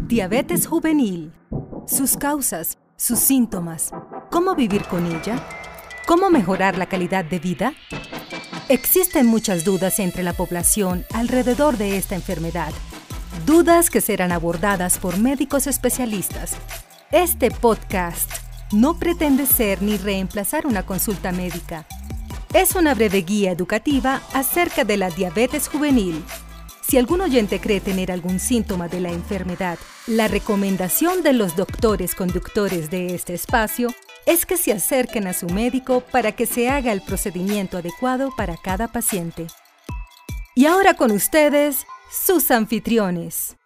Diabetes juvenil. Sus causas, sus síntomas, cómo vivir con ella, cómo mejorar la calidad de vida. Existen muchas dudas entre la población alrededor de esta enfermedad. Dudas que serán abordadas por médicos especialistas. Este podcast no pretende ser ni reemplazar una consulta médica. Es una breve guía educativa acerca de la diabetes juvenil. Si algún oyente cree tener algún síntoma de la enfermedad, la recomendación de los doctores conductores de este espacio es que se acerquen a su médico para que se haga el procedimiento adecuado para cada paciente. Y ahora con ustedes, sus anfitriones.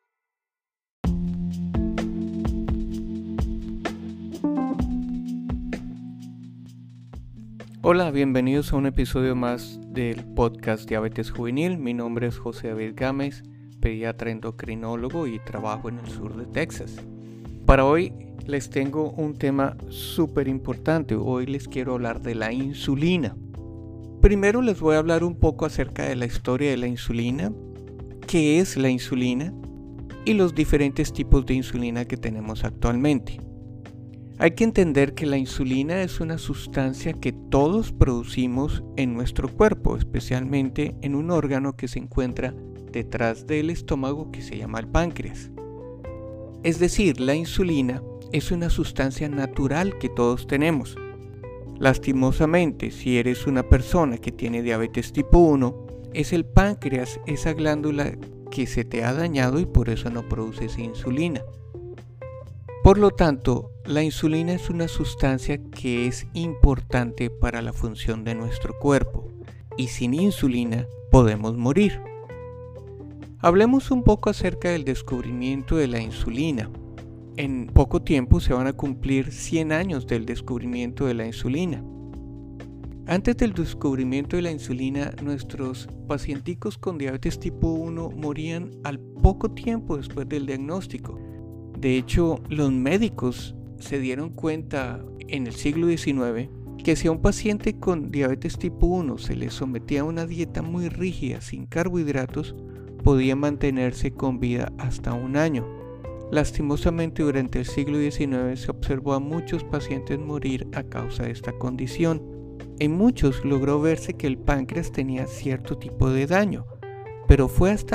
Hola, bienvenidos a un episodio más del podcast Diabetes Juvenil. Mi nombre es José David Gámez, pediatra endocrinólogo y trabajo en el sur de Texas. Para hoy les tengo un tema súper importante. Hoy les quiero hablar de la insulina. Primero les voy a hablar un poco acerca de la historia de la insulina, qué es la insulina y los diferentes tipos de insulina que tenemos actualmente. Hay que entender que la insulina es una sustancia que todos producimos en nuestro cuerpo, especialmente en un órgano que se encuentra detrás del estómago que se llama el páncreas. Es decir, la insulina es una sustancia natural que todos tenemos. Lastimosamente, si eres una persona que tiene diabetes tipo 1, es el páncreas, esa glándula que se te ha dañado y por eso no produces insulina. Por lo tanto, la insulina es una sustancia que es importante para la función de nuestro cuerpo y sin insulina podemos morir. Hablemos un poco acerca del descubrimiento de la insulina. En poco tiempo se van a cumplir 100 años del descubrimiento de la insulina. Antes del descubrimiento de la insulina, nuestros pacienticos con diabetes tipo 1 morían al poco tiempo después del diagnóstico. De hecho, los médicos se dieron cuenta en el siglo XIX que si a un paciente con diabetes tipo 1 se le sometía a una dieta muy rígida sin carbohidratos, podía mantenerse con vida hasta un año. Lastimosamente, durante el siglo XIX se observó a muchos pacientes morir a causa de esta condición. En muchos logró verse que el páncreas tenía cierto tipo de daño, pero fue hasta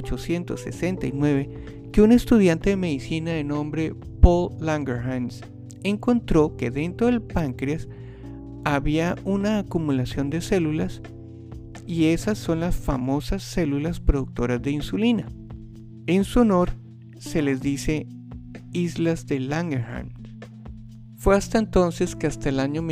1869 que un estudiante de medicina de nombre Paul Langerhans encontró que dentro del páncreas había una acumulación de células y esas son las famosas células productoras de insulina. En su honor se les dice Islas de Langerhans. Fue hasta entonces que hasta el año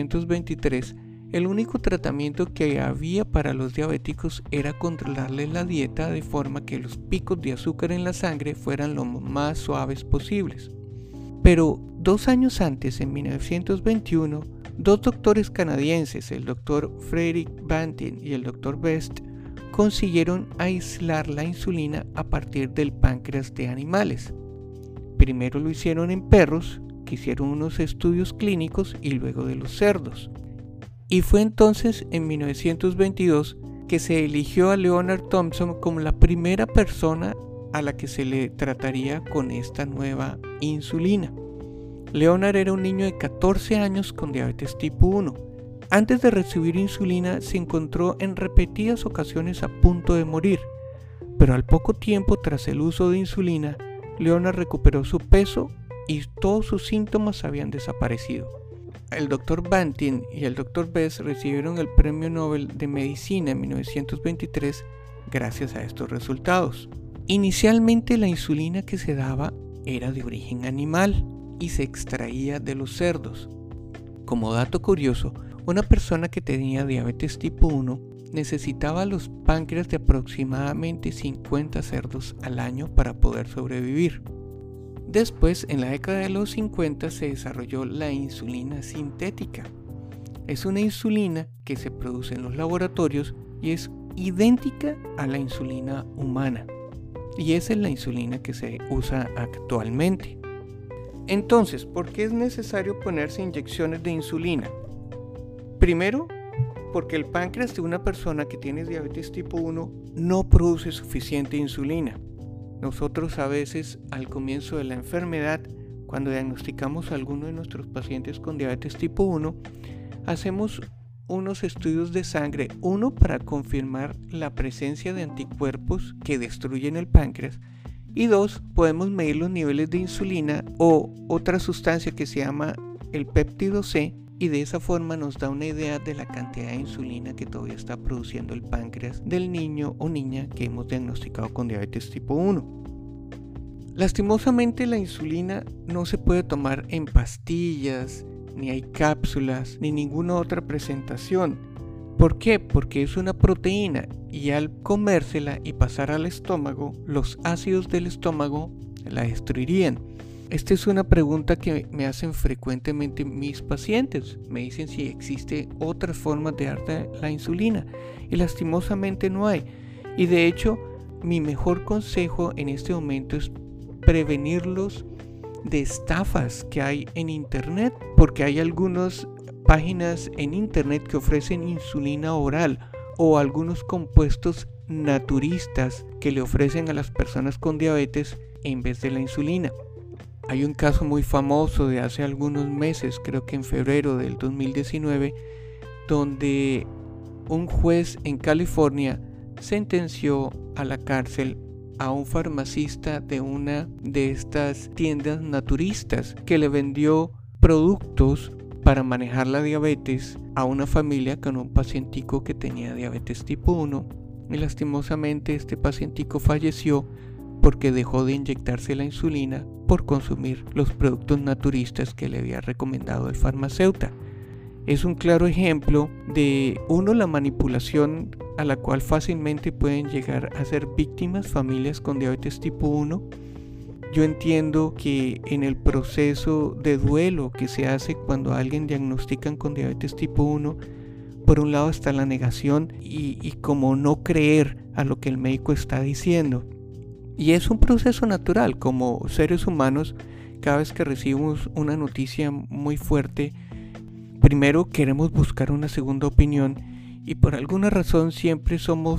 1923 el único tratamiento que había para los diabéticos era controlarles la dieta de forma que los picos de azúcar en la sangre fueran lo más suaves posibles. Pero 2 años antes, en 1921, dos doctores canadienses, el doctor Frederick Banting y el doctor Best, consiguieron aislar la insulina a partir del páncreas de animales. Primero lo hicieron en perros, que hicieron unos estudios clínicos, y luego de los cerdos. Y fue entonces en 1922 que se eligió a Leonard Thompson como la primera persona a la que se le trataría con esta nueva insulina. Leonard era un niño de 14 años con diabetes tipo 1. Antes de recibir insulina se encontró en repetidas ocasiones a punto de morir, pero al poco tiempo tras el uso de insulina, Leonard recuperó su peso y todos sus síntomas habían desaparecido. El Dr. Banting y el Dr. Best recibieron el Premio Nobel de Medicina en 1923 gracias a estos resultados. Inicialmente la insulina que se daba era de origen animal y se extraía de los cerdos. Como dato curioso, una persona que tenía diabetes tipo 1 necesitaba los páncreas de aproximadamente 50 cerdos al año para poder sobrevivir. Después, en la década de los 50, se desarrolló la insulina sintética. Es una insulina que se produce en los laboratorios y es idéntica a la insulina humana. Y esa es la insulina que se usa actualmente. Entonces, ¿por qué es necesario ponerse inyecciones de insulina? Primero, porque el páncreas de una persona que tiene diabetes tipo 1 no produce suficiente insulina. Nosotros a veces al comienzo de la enfermedad, cuando diagnosticamos a alguno de nuestros pacientes con diabetes tipo 1, hacemos unos estudios de sangre, uno para confirmar la presencia de anticuerpos que destruyen el páncreas, y dos, podemos medir los niveles de insulina o otra sustancia que se llama el péptido C, y de esa forma nos da una idea de la cantidad de insulina que todavía está produciendo el páncreas del niño o niña que hemos diagnosticado con diabetes tipo 1. Lastimosamente la insulina no se puede tomar en pastillas, ni hay cápsulas, ni ninguna otra presentación. ¿Por qué? Porque es una proteína y al comérsela y pasar al estómago, los ácidos del estómago la destruirían. Esta es una pregunta que me hacen frecuentemente mis pacientes. Me dicen si existe otras formas de dar la insulina y lastimosamente no hay. Y de hecho, mi mejor consejo en este momento es prevenirlos de estafas que hay en internet, porque hay algunas páginas en internet que ofrecen insulina oral o algunos compuestos naturistas que le ofrecen a las personas con diabetes en vez de la insulina. Hay un caso muy famoso de hace algunos meses, creo que en febrero del 2019, donde un juez en California sentenció a la cárcel a un farmacista de una de estas tiendas naturistas que le vendió productos para manejar la diabetes a una familia con un pacientico que tenía diabetes tipo 1, y lastimosamente este pacientico falleció porque dejó de inyectarse la insulina por consumir los productos naturistas que le había recomendado el farmacéutico. Es un claro ejemplo de la manipulación a la cual fácilmente pueden llegar a ser víctimas familias con diabetes tipo 1. Yo entiendo que en el proceso de duelo que se hace cuando a alguien diagnostican con diabetes tipo 1, por un lado está la negación y como no creer a lo que el médico está diciendo. Y es un proceso natural. Como seres humanos, cada vez que recibimos una noticia muy fuerte, primero queremos buscar una segunda opinión, y por alguna razón siempre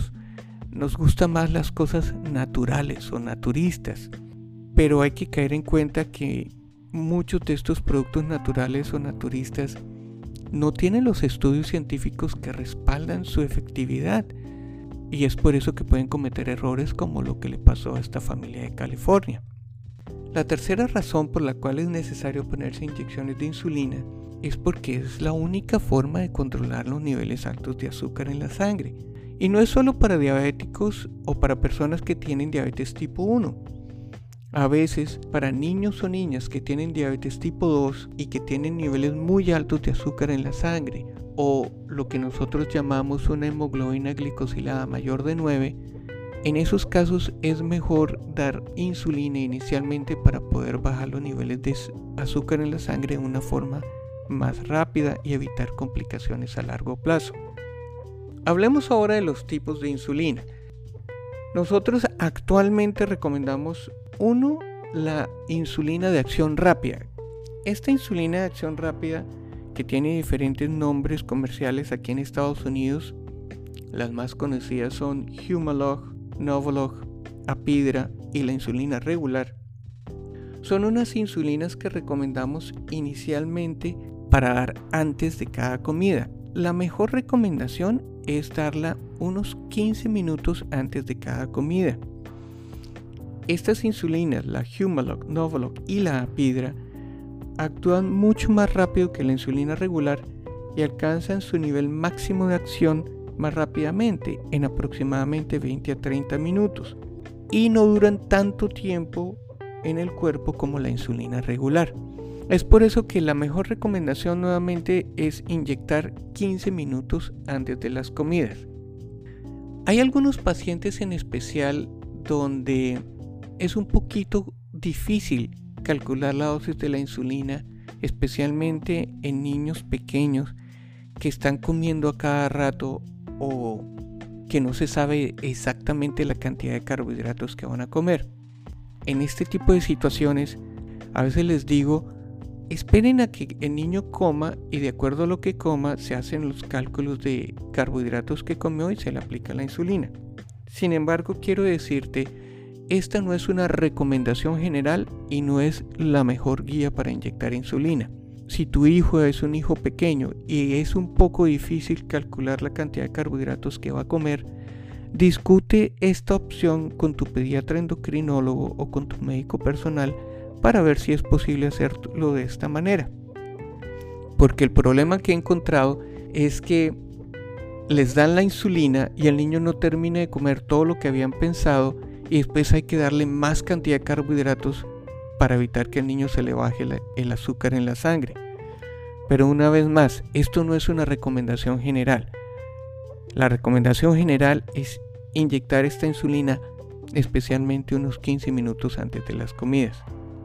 nos gustan más las cosas naturales o naturistas. Pero hay que caer en cuenta que muchos de estos productos naturales o naturistas no tienen los estudios científicos que respaldan su efectividad. Y es por eso que pueden cometer errores como lo que le pasó a esta familia de California. La tercera razón por la cual es necesario ponerse inyecciones de insulina es porque es la única forma de controlar los niveles altos de azúcar en la sangre. Y no es solo para diabéticos o para personas que tienen diabetes tipo 1. A veces, para niños o niñas que tienen diabetes tipo 2 y que tienen niveles muy altos de azúcar en la sangre, o lo que nosotros llamamos una hemoglobina glicosilada mayor de 9, en esos casos es mejor dar insulina inicialmente para poder bajar los niveles de azúcar en la sangre de una forma más rápida y evitar complicaciones a largo plazo. Hablemos ahora de los tipos de insulina. Nosotros actualmente recomendamos la insulina de acción rápida. Esta insulina de acción rápida, que tiene diferentes nombres comerciales aquí en Estados Unidos, las más conocidas son Humalog, Novolog, Apidra y la insulina regular, son unas insulinas que recomendamos inicialmente para dar antes de cada comida. La mejor recomendación es darla unos 15 minutos antes de cada comida. Estas insulinas, la Humalog, Novolog y la Apidra, actúan mucho más rápido que la insulina regular y alcanzan su nivel máximo de acción más rápidamente, en aproximadamente 20 a 30 minutos, y no duran tanto tiempo en el cuerpo como la insulina regular. Es por eso que la mejor recomendación nuevamente es inyectar 15 minutos antes de las comidas. Hay algunos pacientes en especial donde es un poquito difícil calcular la dosis de la insulina, especialmente en niños pequeños que están comiendo a cada rato o que no se sabe exactamente la cantidad de carbohidratos que van a comer. En este tipo de situaciones, a veces les digo, esperen a que el niño coma y de acuerdo a lo que coma se hacen los cálculos de carbohidratos que comió y se le aplica la insulina. Sin embargo, quiero decirte esta no es una recomendación general y no es la mejor guía para inyectar insulina. Si tu hijo es un hijo pequeño y es un poco difícil calcular la cantidad de carbohidratos que va a comer, discute esta opción con tu pediatra endocrinólogo o con tu médico personal para ver si es posible hacerlo de esta manera. Porque el problema que he encontrado es que les dan la insulina y el niño no termina de comer todo lo que habían pensado y después hay que darle más cantidad de carbohidratos para evitar que al niño se le baje el azúcar en la sangre. Pero una vez más, esto no es una recomendación general. La recomendación general es inyectar esta insulina especialmente unos 15 minutos antes de las comidas.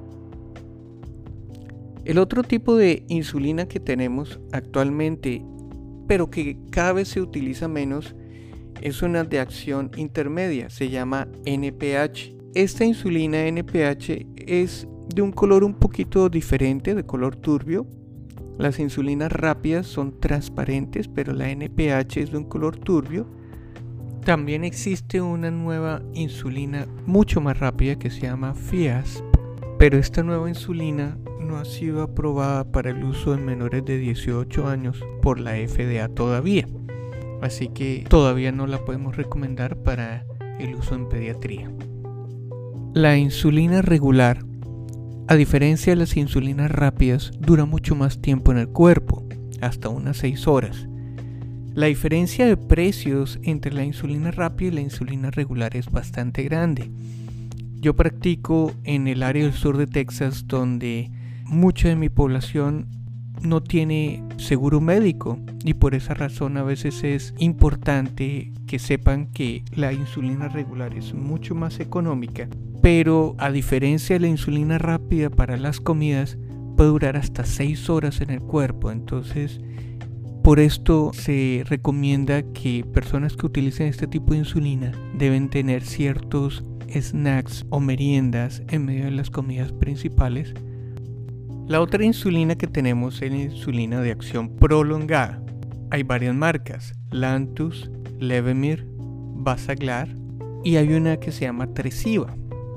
El otro tipo de insulina que tenemos actualmente, pero que cada vez se utiliza menos, es una de acción intermedia, se llama NPH. Esta insulina NPH es de un color un poquito diferente, de color turbio. Las insulinas rápidas son transparentes, pero la NPH es de un color turbio. También existe una nueva insulina mucho más rápida que se llama Fiasp, pero esta nueva insulina no ha sido aprobada para el uso en menores de 18 años por la FDA todavía. Así que todavía no la podemos recomendar para el uso en pediatría. La insulina regular, a diferencia de las insulinas rápidas, dura mucho más tiempo en el cuerpo, hasta unas 6 horas. La diferencia de precios entre la insulina rápida y la insulina regular es bastante grande. Yo practico en el área del sur de Texas, donde mucha de mi población no tiene seguro médico, y por esa razón a veces es importante que sepan que la insulina regular es mucho más económica, pero a diferencia de la insulina rápida para las comidas puede durar hasta 6 horas en el cuerpo. Entonces por esto se recomienda que personas que utilicen este tipo de insulina deben tener ciertos snacks o meriendas en medio de las comidas principales. La otra insulina que tenemos es la insulina de acción prolongada. Hay varias marcas: Lantus, Levemir, Basaglar, y hay una que se llama Tresiba.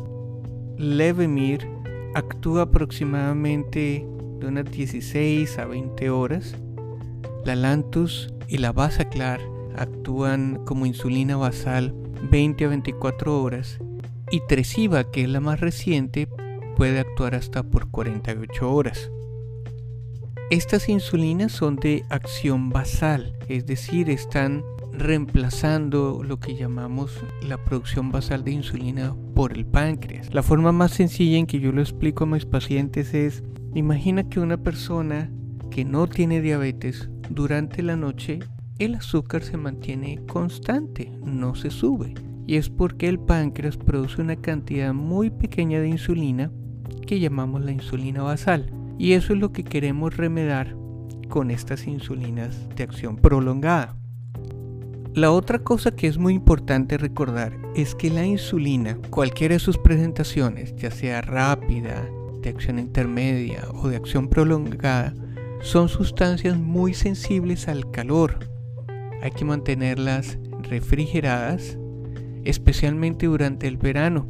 Levemir actúa aproximadamente de unas 16 a 20 horas. La Lantus y la Basaglar actúan como insulina basal 20 a 24 horas. Y Tresiba, que es la más reciente, puede actuar hasta por 48 horas. Estas insulinas son de acción basal, es decir, están reemplazando lo que llamamos la producción basal de insulina por el páncreas. La forma más sencilla en que yo lo explico a mis pacientes es: imagina que una persona que no tiene diabetes, durante la noche el azúcar se mantiene constante, no se sube. Y es porque el páncreas produce una cantidad muy pequeña de insulina que llamamos la insulina basal, y eso es lo que queremos remediar con estas insulinas de acción prolongada. La otra cosa que es muy importante recordar es que la insulina, cualquiera de sus presentaciones, ya sea rápida, de acción intermedia o de acción prolongada, son sustancias muy sensibles al calor. Hay que mantenerlas refrigeradas, especialmente durante el verano,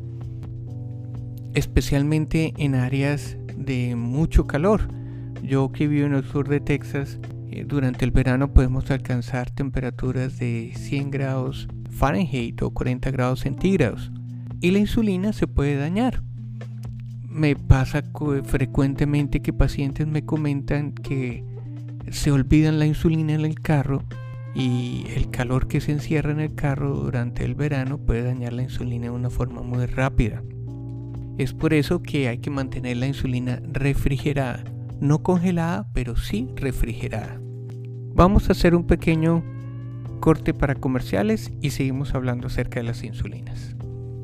especialmente en áreas de mucho calor. Yo que vivo en el sur de Texas, durante el verano podemos alcanzar temperaturas de 100 grados Fahrenheit o 40 grados centígrados, y la insulina se puede dañar. Me pasa frecuentemente que pacientes me comentan que se olvidan la insulina en el carro, y el calor que se encierra en el carro durante el verano puede dañar la insulina de una forma muy rápida. Es por eso que hay que mantener la insulina refrigerada, no congelada, pero sí refrigerada. Vamos a hacer un pequeño corte para comerciales y seguimos hablando acerca de las insulinas.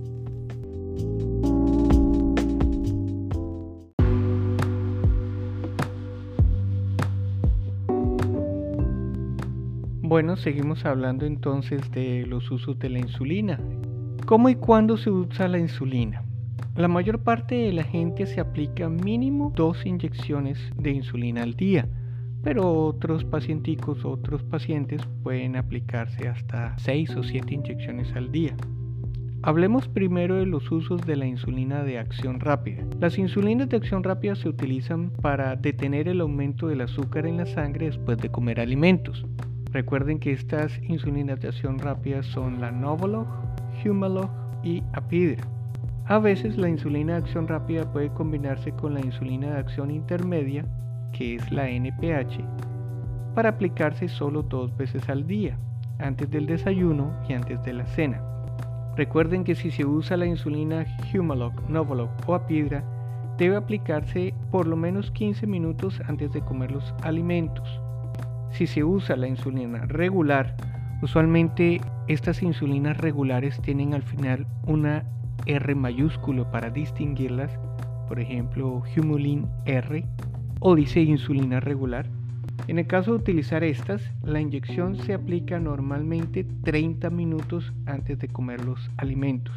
Bueno, seguimos hablando entonces de los usos de la insulina. ¿Cómo y cuándo se usa la insulina? La mayor parte de la gente se aplica mínimo 2 inyecciones de insulina al día, pero otros pacientes pueden aplicarse hasta 6 o 7 inyecciones al día. Hablemos primero de los usos de la insulina de acción rápida. Las insulinas de acción rápida se utilizan para detener el aumento del azúcar en la sangre después de comer alimentos. Recuerden que estas insulinas de acción rápida son la Novolog, Humalog y Apidra. A veces la insulina de acción rápida puede combinarse con la insulina de acción intermedia, que es la NPH, para aplicarse solo 2 veces al día, antes del desayuno y antes de la cena. Recuerden que si se usa la insulina Humalog, Novolog o Apidra, debe aplicarse por lo menos 15 minutos antes de comer los alimentos. Si se usa la insulina regular, usualmente estas insulinas regulares tienen al final una R mayúsculo para distinguirlas, por ejemplo Humulin R, o dice insulina regular. En el caso de utilizar estas, la inyección se aplica normalmente 30 minutos antes de comer los alimentos.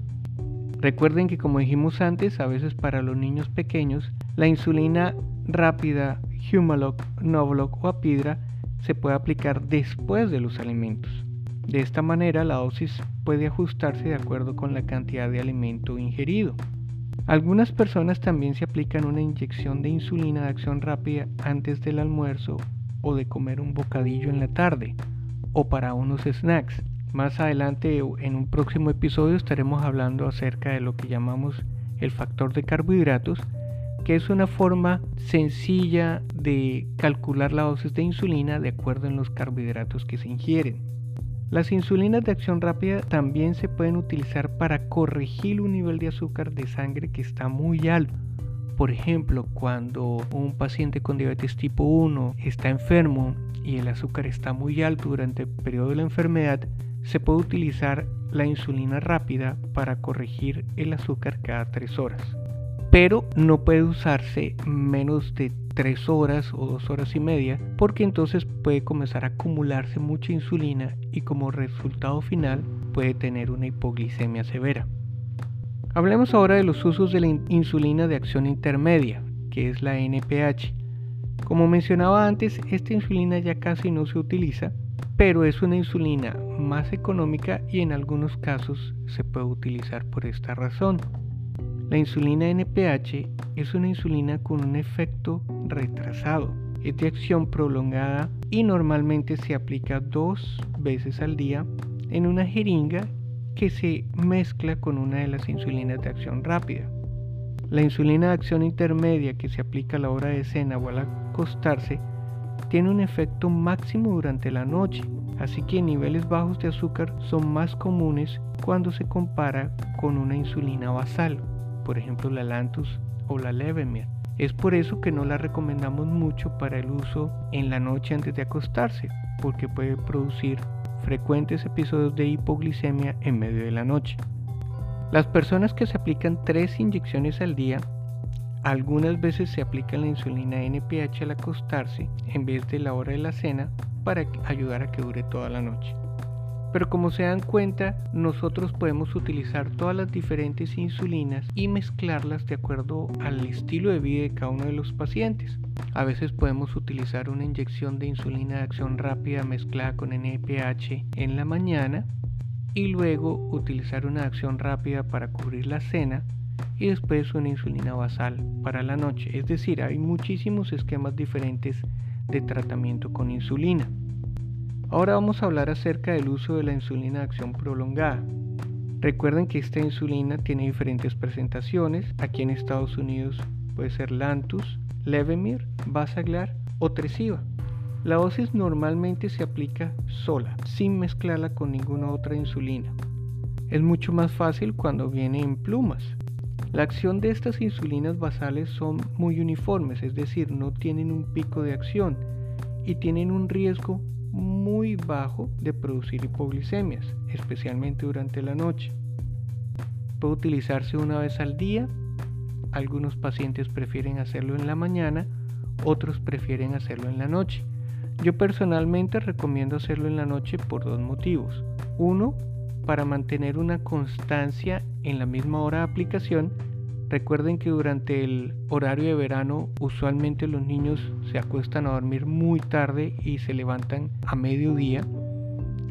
Recuerden que, como dijimos antes, a veces para los niños pequeños, la insulina rápida Humalog, Novolog o Apidra se puede aplicar después de los alimentos. De esta manera, la dosis puede ajustarse de acuerdo con la cantidad de alimento ingerido. Algunas personas también se aplican una inyección de insulina de acción rápida antes del almuerzo o de comer un bocadillo en la tarde o para unos snacks. Más adelante en un próximo episodio estaremos hablando acerca de lo que llamamos el factor de carbohidratos, que es una forma sencilla de calcular la dosis de insulina de acuerdo en los carbohidratos que se ingieren. Las insulinas de acción rápida también se pueden utilizar para corregir un nivel de azúcar de sangre que está muy alto. Por ejemplo, cuando un paciente con diabetes tipo 1 está enfermo y el azúcar está muy alto durante el periodo de la enfermedad, se puede utilizar la insulina rápida para corregir el azúcar cada 3 horas. Pero no puede usarse menos de 3 horas o 2 horas y media, porque entonces puede comenzar a acumularse mucha insulina y como resultado final puede tener una hipoglicemia severa. Hablemos ahora de los usos de la insulina de acción intermedia, que es la NPH. Como mencionaba antes, esta insulina ya casi no se utiliza, pero es una insulina más económica y en algunos casos se puede utilizar por esta razón. La insulina NPH es una insulina con un efecto retrasado, es de acción prolongada y normalmente se aplica 2 veces al día en una jeringa que se mezcla con una de las insulinas de acción rápida. La insulina de acción intermedia que se aplica a la hora de cena o al acostarse tiene un efecto máximo durante la noche, así que niveles bajos de azúcar son más comunes cuando se compara con una insulina basal, por ejemplo la Lantus o la Levemir. Es por eso que no la recomendamos mucho para el uso en la noche antes de acostarse, porque puede producir frecuentes episodios de hipoglicemia en medio de la noche. Las personas que se aplican 3 inyecciones al día, algunas veces se aplican la insulina NPH al acostarse en vez de la hora de la cena para ayudar a que dure toda la noche. Pero como se dan cuenta, nosotros podemos utilizar todas las diferentes insulinas y mezclarlas de acuerdo al estilo de vida de cada uno de los pacientes. A veces podemos utilizar una inyección de insulina de acción rápida mezclada con NPH en la mañana y luego utilizar una acción rápida para cubrir la cena y después una insulina basal para la noche. Es decir, hay muchísimos esquemas diferentes de tratamiento con insulina. Ahora vamos a hablar acerca del uso de la insulina de acción prolongada. Recuerden que esta insulina tiene diferentes presentaciones. Aquí en Estados Unidos puede ser Lantus, Levemir, Basaglar o Tresiba. La dosis normalmente se aplica sola, sin mezclarla con ninguna otra insulina. Es mucho más fácil cuando viene en plumas. La acción de estas insulinas basales son muy uniformes, es decir, no tienen un pico de acción y tienen un riesgo muy bajo de producir hipoglicemias, especialmente durante la noche. Puede utilizarse una vez al día. Algunos pacientes prefieren hacerlo en la mañana, otros prefieren hacerlo en la noche. Yo personalmente recomiendo hacerlo en la noche por 2 motivos. Uno, para mantener una constancia en la misma hora de aplicación. Recuerden que durante el horario de verano usualmente los niños se acuestan a dormir muy tarde y se levantan a mediodía.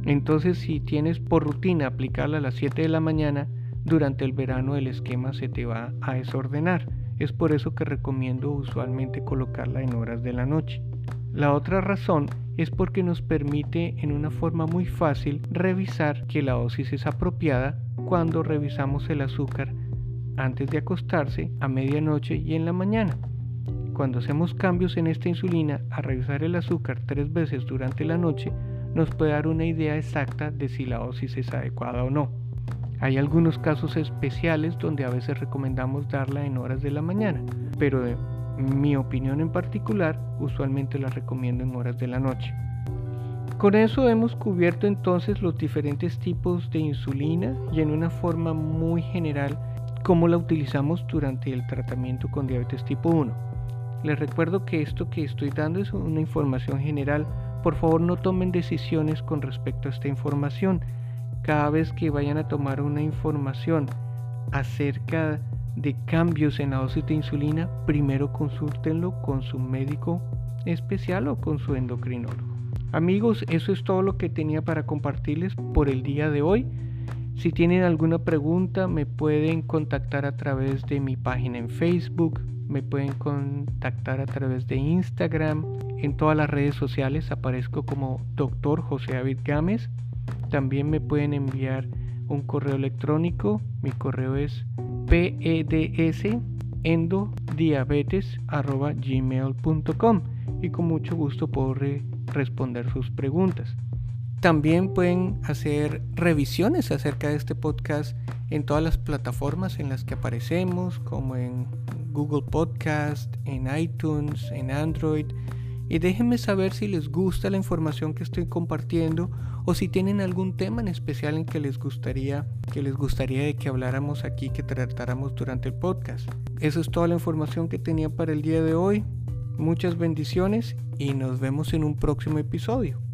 Entonces, si tienes por rutina aplicarla a las 7 de la mañana, durante el verano el esquema se te va a desordenar. Es por eso que recomiendo usualmente colocarla en horas de la noche. La otra razón es porque nos permite en una forma muy fácil revisar que la dosis es apropiada cuando revisamos el azúcar antes de acostarse, a medianoche y en la mañana. Cuando hacemos cambios en esta insulina, a revisar el azúcar 3 veces durante la noche, nos puede dar una idea exacta de si la dosis es adecuada o no. Hay algunos casos especiales donde a veces recomendamos darla en horas de la mañana, pero mi opinión en particular, usualmente la recomiendo en horas de la noche. Con eso hemos cubierto entonces los diferentes tipos de insulina y en una forma muy general cómo la utilizamos durante el tratamiento con diabetes tipo 1. Les recuerdo que esto que estoy dando es una información general. Por favor, no tomen decisiones con respecto a esta información. Cada vez que vayan a tomar una información acerca de cambios en la dosis de insulina, primero consúltenlo con su médico especial o con su endocrinólogo. Amigos, eso es todo lo que tenía para compartirles por el día de hoy. Si tienen alguna pregunta, me pueden contactar a través de mi página en Facebook, me pueden contactar a través de Instagram. En todas las redes sociales aparezco como Dr. José David Gámez. También me pueden enviar un correo electrónico. Mi correo es pedsendodiabetes@gmail.com y con mucho gusto puedo responder sus preguntas. También pueden hacer revisiones acerca de este podcast en todas las plataformas en las que aparecemos, como en Google Podcast, en iTunes, en Android. Y déjenme saber si les gusta la información que estoy compartiendo o si tienen algún tema en especial en que les gustaría de que habláramos aquí, que tratáramos durante el podcast. Eso es toda la información que tenía para el día de hoy. Muchas bendiciones y nos vemos en un próximo episodio.